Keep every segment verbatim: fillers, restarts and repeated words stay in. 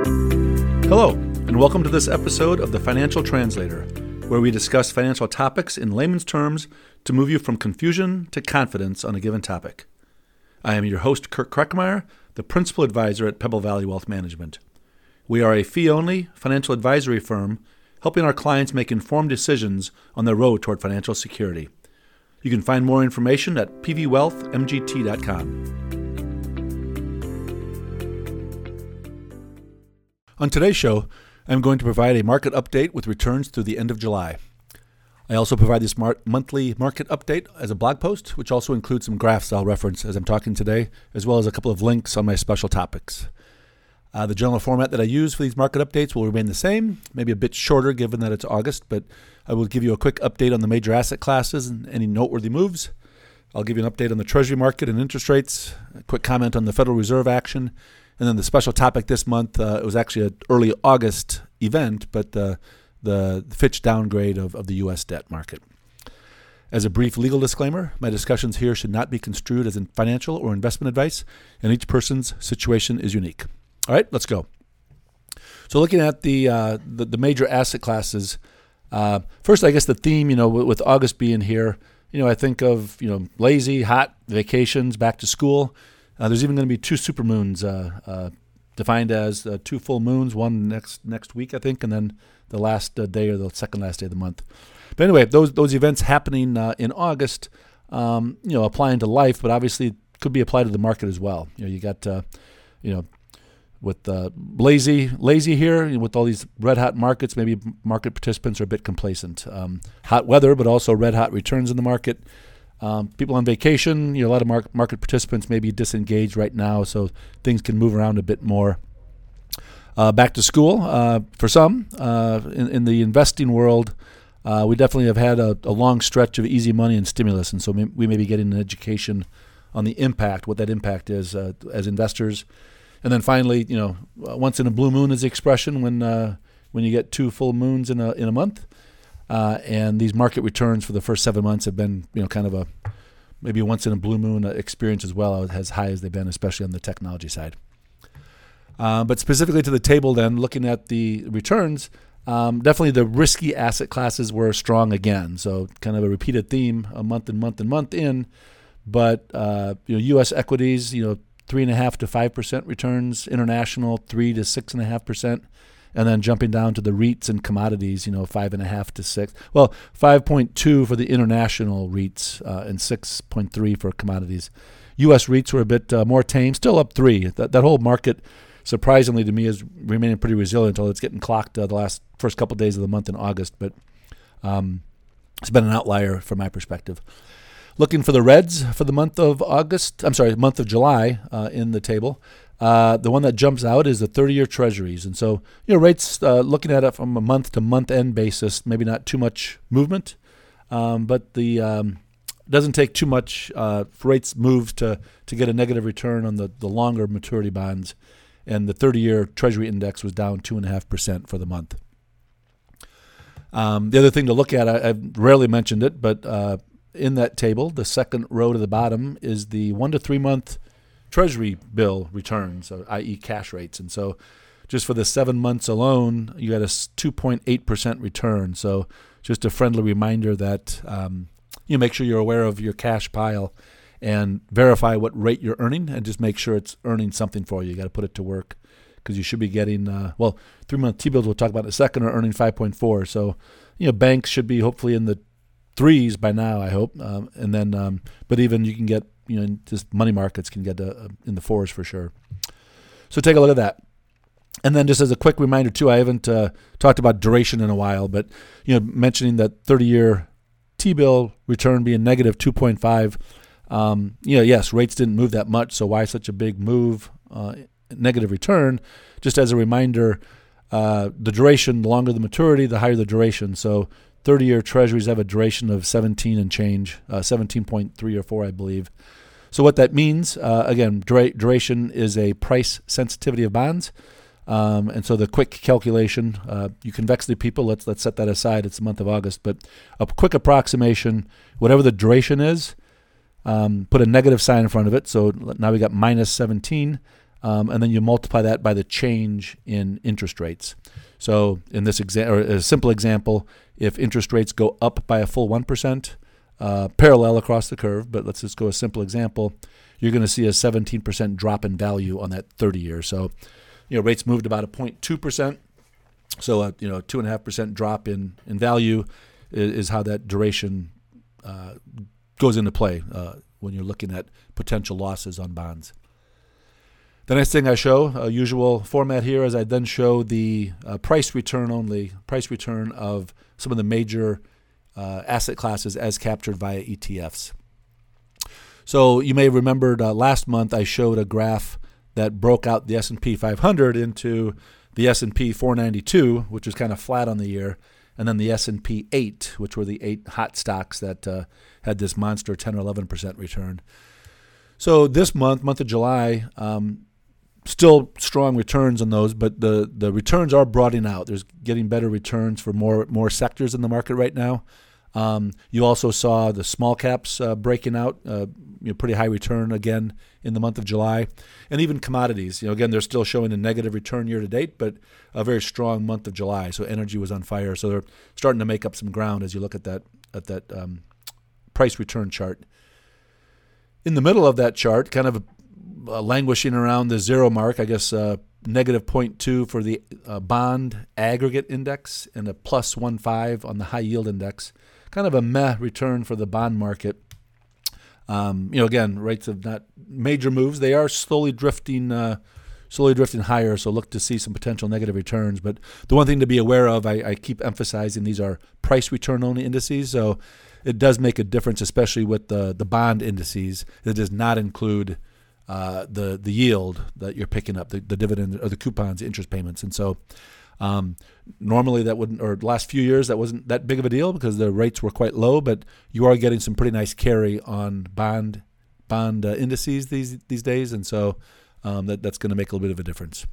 Hello, and welcome to this episode of The Financial Translator, where we discuss financial topics in layman's terms to move you from confusion to confidence on a given topic. I am your host, Kirk Kreckmeyer, the Principal Advisor at Pebble Valley Wealth Management. We are a fee-only financial advisory firm helping our clients make informed decisions on their road toward financial security. You can find more information at p v wealth m g t dot com. On today's show, I'm going to provide a market update with returns through the end of July. I also provide this mar- monthly market update as a blog post, which also includes some graphs I'll reference as I'm talking today, as well as a couple of links on my special topics. Uh, the general format that I use for these market updates will remain the same, maybe a bit shorter given that it's August, but I will give you a quick update on the major asset classes and any noteworthy moves. I'll give you an update on the Treasury market and interest rates, a quick comment on the Federal Reserve action, and then the special topic this month, uh, it was actually an early August event, but uh, the Fitch downgrade of, of the U S debt market. As a brief legal disclaimer, my discussions here should not be construed as in financial or investment advice, and each person's situation is unique. All right, let's go. So looking at the uh, the, the major asset classes, uh, first, I guess the theme, you know, with, with August being here, you know, I think of, you know, lazy, hot, vacations, back to school. Uh, there's even going to be two supermoons uh, uh, defined as uh, two full moons, one next next week, I think, and then the last uh, day or the second last day of the month. But anyway, those those events happening uh, in August, um, you know, applying to life, but obviously could be applied to the market as well. You know, you got, uh, you know, with uh, lazy lazy here, you know, with all these red hot markets, maybe market participants are a bit complacent. Um, hot weather, but also red hot returns in the market. Um, people on vacation, you know, a lot of mar- market participants may be disengaged right now, so things can move around a bit more. Uh, back to school uh, for some. Uh, in, in the investing world, uh, we definitely have had a, a long stretch of easy money and stimulus, and so may, we may be getting an education on the impact, what that impact is uh, as investors. And then finally, you know, once in a blue moon is the expression when uh, when you get two full moons in a in a month. Uh, and these market returns for the first seven months have been, you know, kind of a maybe once in a blue moon experience as well, as high as they've been, especially on the technology side. Uh, but specifically to the table then, looking at the returns, um, definitely the risky asset classes were strong again. So kind of a repeated theme, a month and month and month in. But, uh, you know, U S equities, you know, three and a half to five percent returns, international three to six and a half percent. And then jumping down to the REITs and commodities, you know, five and a half to six. Well, five point two for the international REITs uh, and six point three for commodities. U S REITs were a bit uh, more tame, still up three. That that whole market, surprisingly to me, is remaining pretty resilient, although it's getting clocked uh, the last first couple of days of the month in August. But um, it's been an outlier from my perspective. Looking for the reds for the month of August, I'm sorry, month of July uh, in the table. Uh, the one that jumps out is the thirty-year treasuries. And so, you know, rates, uh, looking at it from a month-to-month end basis, maybe not too much movement, um, but the um, doesn't take too much uh, for rates move to, to get a negative return on the, the longer maturity bonds. And the thirty-year treasury index was down two point five percent for the month. Um, the other thing to look at, I, I've rarely mentioned it, but uh, in that table, the second row to the bottom is the one to three month Treasury bill returns, so that is cash rates. And so just for the seven months alone, you got a two point eight percent return. So just a friendly reminder that um, you make sure you're aware of your cash pile and verify what rate you're earning and just make sure it's earning something for you. You got to put it to work because you should be getting, uh, well, three-month T-bills we'll talk about in a second are earning five point four. So, you know, banks should be hopefully in the threes by now, I hope. Um, and then, um, but even you can get, you know, just money markets can get uh, in the fours for sure. So take a look at that. And then just as a quick reminder too, I haven't uh, talked about duration in a while, but, you know, mentioning that thirty-year T-bill return being negative two point five. Um, you know, yes, rates didn't move that much, so why such a big move, uh, negative return? Just as a reminder, uh, the duration, the longer the maturity, the higher the duration. So thirty-year treasuries have a duration of seventeen and change, uh, seventeen point three or four, I believe. So what that means, uh, again, dura- duration is a price sensitivity of bonds. Um, and so the quick calculation, uh, you convexity people, let's let's set that aside. It's the month of August. But a quick approximation, whatever the duration is, um, put a negative sign in front of it. So now we got minus seventeen. um, and then you multiply that by the change in interest rates. So in this exa- or a simple example, if interest rates go up by a full one percent, uh, parallel across the curve, but let's just go a simple example, you're going to see a seventeen percent drop in value on that thirty year. So, you know, rates moved about a zero point two percent. So, a, you know, two point five percent drop in, in value is, is how that duration uh, goes into play uh, when you're looking at potential losses on bonds. The next thing I show, a usual format here, is I then show the uh, price return only, price return of some of the major uh, asset classes as captured via E T Fs. So you may have remembered uh, last month I showed a graph that broke out the S and P five hundred into the S and P four ninety-two, which was kind of flat on the year, and then the S and P eight, which were the eight hot stocks that uh, had this monster ten or eleven percent return. So this month, month of July, um, still strong returns on those, but the, the returns are broadening out. There's getting better returns for more more sectors in the market right now. Um, you also saw the small caps uh, breaking out, uh, you know, pretty high return again in the month of July, and even commodities. You know, again, they're still showing a negative return year to date, but a very strong month of July. So energy was on fire. So they're starting to make up some ground as you look at that at that um, price return chart. In the middle of that chart, kind of uh, languishing around the zero mark, I guess. Uh, negative zero point two for the uh, bond aggregate index and a plus one point five on the high yield index. Kind of a meh return for the bond market. Um, you know, again, rates have not major moves. They are slowly drifting, uh, slowly drifting higher. So look to see some potential negative returns. But the one thing to be aware of, I, I keep emphasizing, these are price return only indices. So it does make a difference, especially with the the bond indices. It does not include uh, the the yield that you're picking up, the, the dividend or the coupons, the interest payments, and so. Um, normally that wouldn't, or the last few years that wasn't that big of a deal because the rates were quite low, but you are getting some pretty nice carry on bond bond uh, indices these these days, and so um, that that's going to make a little bit of a difference.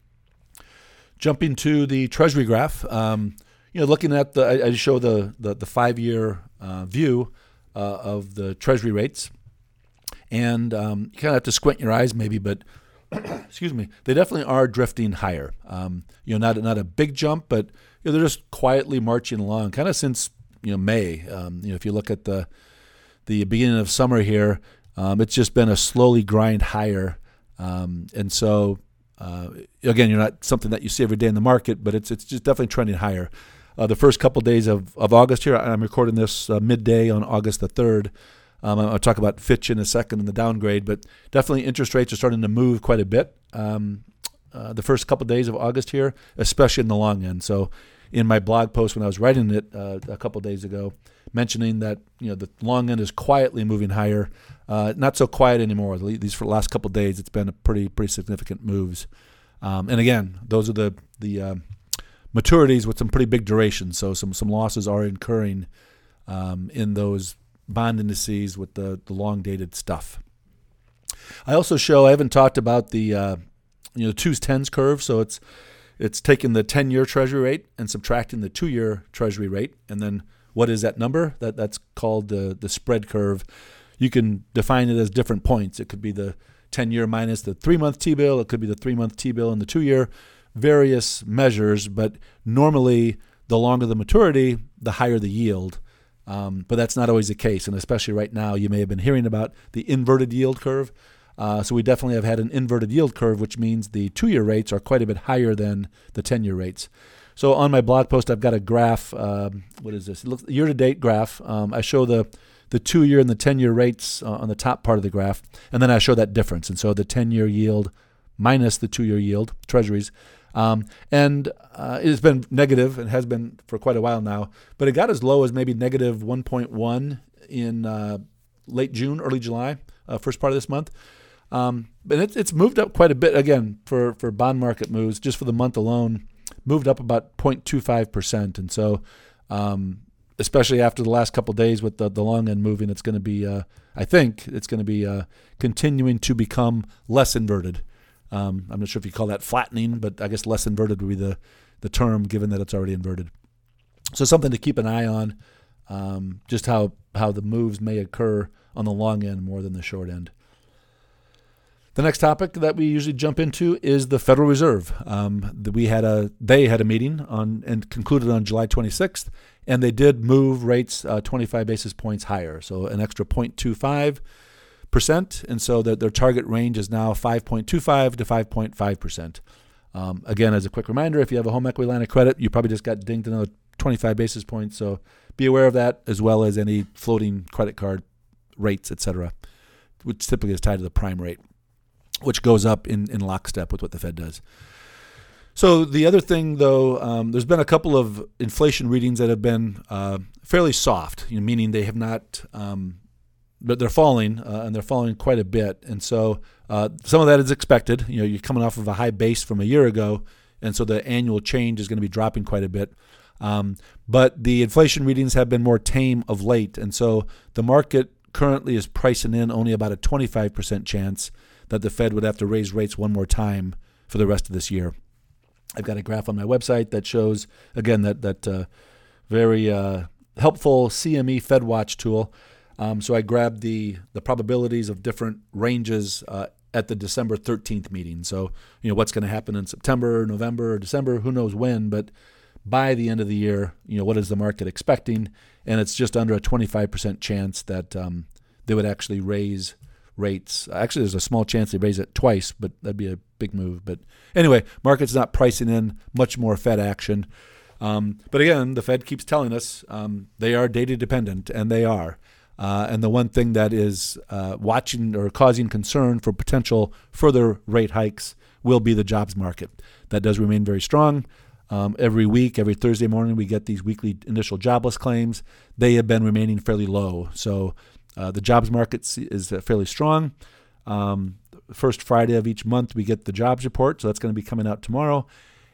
Jumping to the Treasury graph, um, you know, looking at the, I, I show the the, the five year uh, view uh, of the Treasury rates, and um, you kind of have to squint your eyes maybe, but. Excuse me. They definitely are drifting higher. Um, you know, not not a big jump, but you know, they're just quietly marching along, kind of since you know May. Um, you know, if you look at the the beginning of summer here, um, it's just been a slowly grind higher, um, and so uh, again, you're not something that you see every day in the market, but it's it's just definitely trending higher. Uh, the first couple days of, of August here, I'm recording this uh, midday on August the third. Um, I'll talk about Fitch in a second and the downgrade, but definitely interest rates are starting to move quite a bit um, uh, the first couple of days of August here, especially in the long end. So in my blog post when I was writing it uh, a couple of days ago, mentioning that you know the long end is quietly moving higher, uh, not so quiet anymore. These for the last couple of days, it's been a pretty pretty significant moves. Um, and again, those are the the um, maturities with some pretty big durations, so some some losses are incurring um, in those bond indices with the, the long-dated stuff. I also show, I haven't talked about the uh, you know the twos tens curve, so it's it's taking the ten-year Treasury rate and subtracting the two-year Treasury rate, and then what is that number? That That's called the, the spread curve. You can define it as different points. It could be the ten-year minus the three-month T-bill. It could be the three-month T-bill and the two-year, various measures, but normally the longer the maturity, the higher the yield. Um, but that's not always the case, and especially right now, you may have been hearing about the inverted yield curve. Uh, so we definitely have had an inverted yield curve, which means the two-year rates are quite a bit higher than the ten-year rates. So on my blog post, I've got a graph. Um, what is this? It looks year-to-date graph. Um, I show the the two-year and the ten-year rates uh, on the top part of the graph, and then I show that difference. And so the ten-year yield minus the two-year yield, Treasuries. Um, and uh, it has been negative and has been for quite a while now, but it got as low as maybe negative one point one in uh, late June, early July, uh, first part of this month. Um, but it, it's moved up quite a bit, again, for, for bond market moves, just for the month alone, moved up about zero point two five percent. And so um, especially after the last couple of days with the, the long end moving, it's going to be, uh, I think, it's going to be uh, continuing to become less inverted. Um, I'm not sure if you call that flattening, but I guess less inverted would be the, the term, given that it's already inverted. So something to keep an eye on, um, just how, how the moves may occur on the long end more than the short end. The next topic that we usually jump into is the Federal Reserve. Um, we had a they had a meeting on and concluded on July twenty-sixth, and they did move rates uh, twenty-five basis points higher, so an extra zero point two five percent, and so that their target range is now five point two five to five point five percent. Um, again, as a quick reminder, if you have a home equity line of credit, you probably just got dinged another twenty-five basis points, so be aware of that, as well as any floating credit card rates, et cetera, which typically is tied to the prime rate, which goes up in, in lockstep with what the Fed does. So the other thing, though, um, there's been a couple of inflation readings that have been uh, fairly soft, you know, meaning they have not, um, but they're falling, uh, and they're falling quite a bit. And so uh, some of that is expected. You know, you're coming off of a high base from a year ago, and so the annual change is going to be dropping quite a bit. Um, but the inflation readings have been more tame of late, and so the market currently is pricing in only about a twenty-five percent chance that the Fed would have to raise rates one more time for the rest of this year. I've got a graph on my website that shows, again, that that uh, very uh, helpful C M E FedWatch tool. Um, so I grabbed the the probabilities of different ranges uh, at the December thirteenth meeting. So, you know, what's going to happen in September, November, or December, who knows when, but by the end of the year, you know, what is the market expecting? And it's just under a twenty-five percent chance that um, they would actually raise rates. Actually, there's a small chance they raise it twice, but that'd be a big move. But anyway, market's not pricing in much more Fed action. Um, but again, the Fed keeps telling us um, they are data dependent, and they are. Uh, and the one thing that is uh, watching or causing concern for potential further rate hikes will be the jobs market. That does remain very strong. Um, every week, every Thursday morning, we get these weekly initial jobless claims. They have been remaining fairly low. So uh, the jobs market is fairly strong. Um, first Friday of each month, we get the jobs report. So that's going to be coming out tomorrow.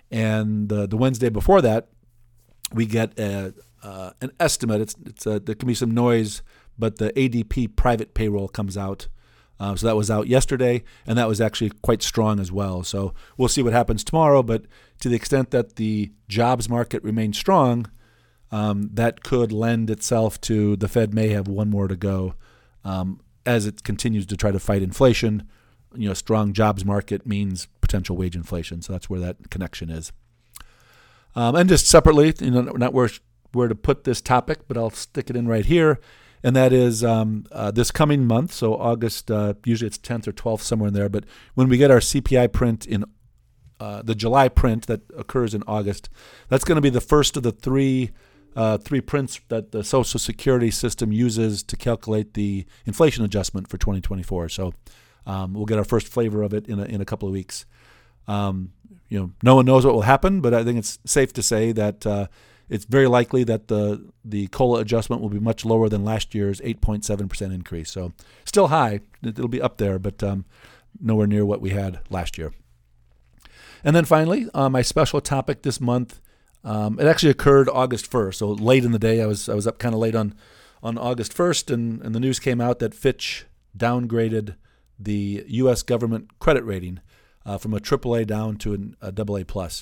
And uh, the Wednesday before that, we get a, uh, an estimate. It's, it's a, there can be some noise, but the A D P private payroll comes out. Uh, so that was out yesterday, and that was actually quite strong as well. So we'll see what happens tomorrow, but to the extent that the jobs market remains strong, um, that could lend itself to the Fed may have one more to go um, as it continues to try to fight inflation. You know, strong jobs market means potential wage inflation, so that's where that connection is. Um, and just separately, you know, not where where to put this topic, but I'll stick it in right here. And that is um, uh, this coming month, so August, uh, usually it's tenth or twelfth, somewhere in there. But when we get our C P I print in uh, the July print that occurs in August, that's going to be the first of the three uh, three prints that the Social Security system uses to calculate the inflation adjustment for twenty twenty-four. So um, we'll get our first flavor of it in a, in a couple of weeks. Um, you know, no one knows what will happen, but I think it's safe to say that uh, it's very likely that the the COLA adjustment will be much lower than last year's eight point seven percent increase. So still high. It'll be up there, but um, nowhere near what we had last year. And then finally, uh, my special topic this month, um, it actually occurred August first. So late in the day, I was I was up kind of late on, on August first, and, and the news came out that Fitch downgraded the U S government credit rating uh, from a triple A down to an, a double A plus.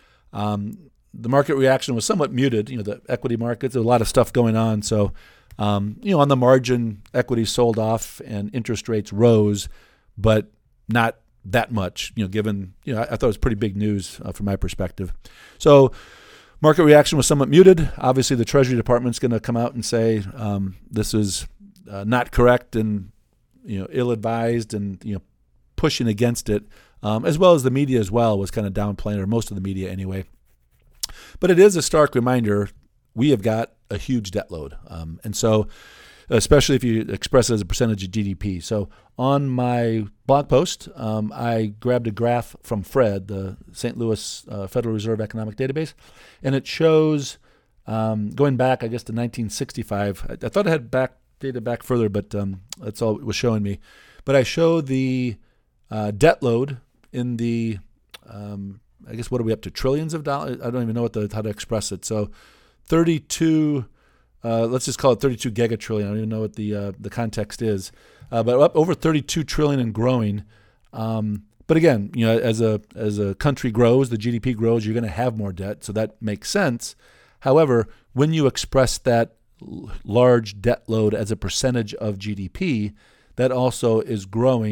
Um, The market reaction was somewhat muted. You know, the equity markets, there's a lot of stuff going on. So, um, you know, on the margin, equities sold off and interest rates rose, but not that much, you know, given, you know, I, I thought it was pretty big news uh, from my perspective. So market reaction was somewhat muted. Obviously, the Treasury Department's going to come out and say um, this is uh, not correct and, you know, ill-advised and, you know, pushing against it, um, as well as the media as well was kind of downplaying, or most of the media anyway. But it is a stark reminder we have got a huge debt load. Um, and so, especially if you express it as a percentage of G D P. So on my blog post, um, I grabbed a graph from Fred, the Saint Louis uh, Federal Reserve Economic Database, and it shows, um, going back, I guess, to nineteen sixty-five. I, I thought it had back data back further, but um, that's all it was showing me. But I show the uh, debt load in the um, I guess, what are we up to? Trillions of dollars? I don't even know what the, how to express it. So thirty-two, uh, let's just call it thirty-two gigatrillion. I don't even know what the uh, the context is. Uh, but up over thirty-two trillion and growing. Um, but again, you know, as a as a country grows, the G D P grows, you're going to have more debt. So that makes sense. However, when you express that l- large debt load as a percentage of G D P, that also is growing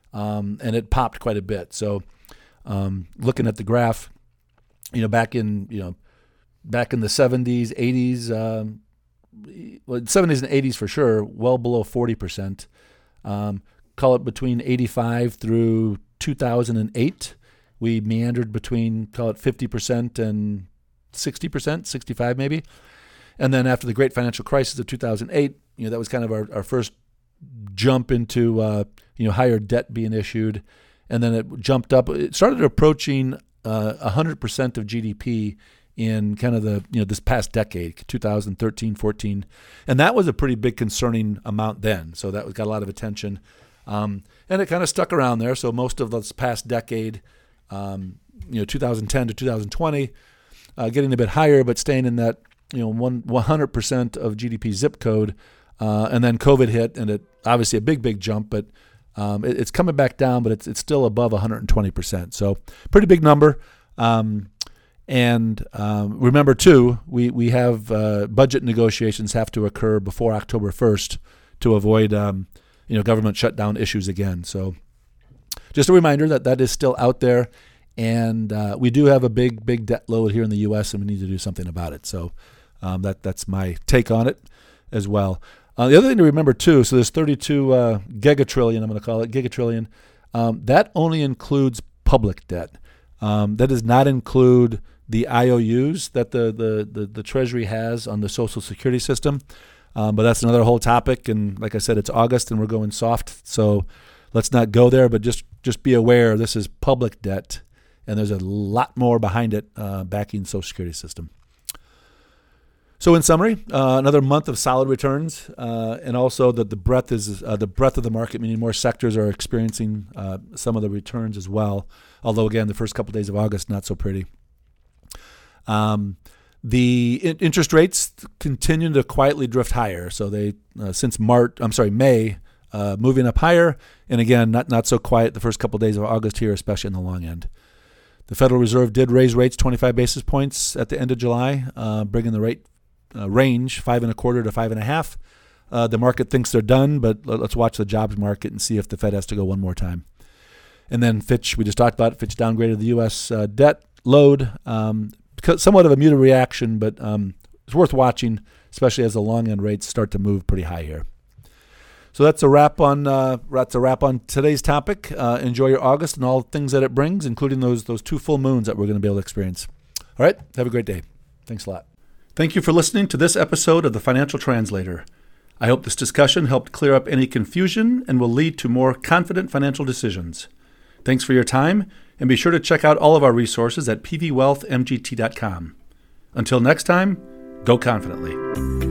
um, and it popped quite a bit. So um, looking at the graph, you know, back in you know back in the seventies, eighties, um, well, seventies and eighties for sure, well below forty percent. Um, call it between eighty-five through two thousand eight. We meandered between, call it fifty percent and sixty percent, sixty-five maybe. And then after the great financial crisis of two thousand eight, you know, that was kind of our, our first jump into, uh, you know, higher debt being issued. And then it jumped up. It started approaching uh, one hundred percent of G D P in kind of the, you know, this past decade, two thousand thirteen, fourteen. And that was a pretty big concerning amount then. So that got a lot of attention. Um, and it kind of stuck around there. So most of this past decade, um, you know, two thousand ten to two thousand twenty, uh, getting a bit higher, but staying in that, you know, one, one hundred percent of G D P zip code. Uh, and then COVID hit, and it obviously a big, big jump, but um, it, it's coming back down, but it's it's still above one hundred twenty percent. So pretty big number. Um, and um, remember, too, we, we have uh, budget negotiations have to occur before October first to avoid, um, you know, government shutdown issues again. So just a reminder that that is still out there, and uh, we do have a big, big debt load here in the U S, and we need to do something about it. So um, that that's my take on it as well. Uh, the other thing to remember, too, so there's thirty-two uh, gigatrillion, I'm going to call it, gigatrillion. Um, that only includes public debt. Um, that does not include the I O Us that the, the, the, the Treasury has on the Social Security system. Um, but that's another whole topic. And like I said, it's August and we're going soft. So let's not go there, but just, just be aware this is public debt. And there's a lot more behind it uh, backing the Social Security system. So in summary, uh, another month of solid returns, uh, and also that the breadth is uh, the breadth of the market, meaning more sectors are experiencing uh, some of the returns as well. Although again, the first couple of days of August not so pretty. Um, the in- interest rates continue to quietly drift higher. So they uh, since March, I'm sorry, May, uh, moving up higher, and again not not so quiet the first couple of days of August here, especially in the long end. The Federal Reserve did raise rates twenty-five basis points at the end of July, uh, bringing the rate Uh, range five and a quarter to five and a half. Uh, the market thinks they're done, but let's watch the jobs market and see if the Fed has to go one more time. And then Fitch, we just talked about it, Fitch downgraded the U S uh, debt load. Um, somewhat of a muted reaction, but um, it's worth watching, especially as the long end rates start to move pretty high here. So that's a wrap on uh, that's a wrap on today's topic. Uh, enjoy your August and all the things that it brings, including those those two full moons that we're going to be able to experience. All right, have a great day. Thanks a lot. Thank you for listening to this episode of The Financial Translator. I hope this discussion helped clear up any confusion and will lead to more confident financial decisions. Thanks for your time, and be sure to check out all of our resources at p v wealth m g t dot com. Until next time, go confidently.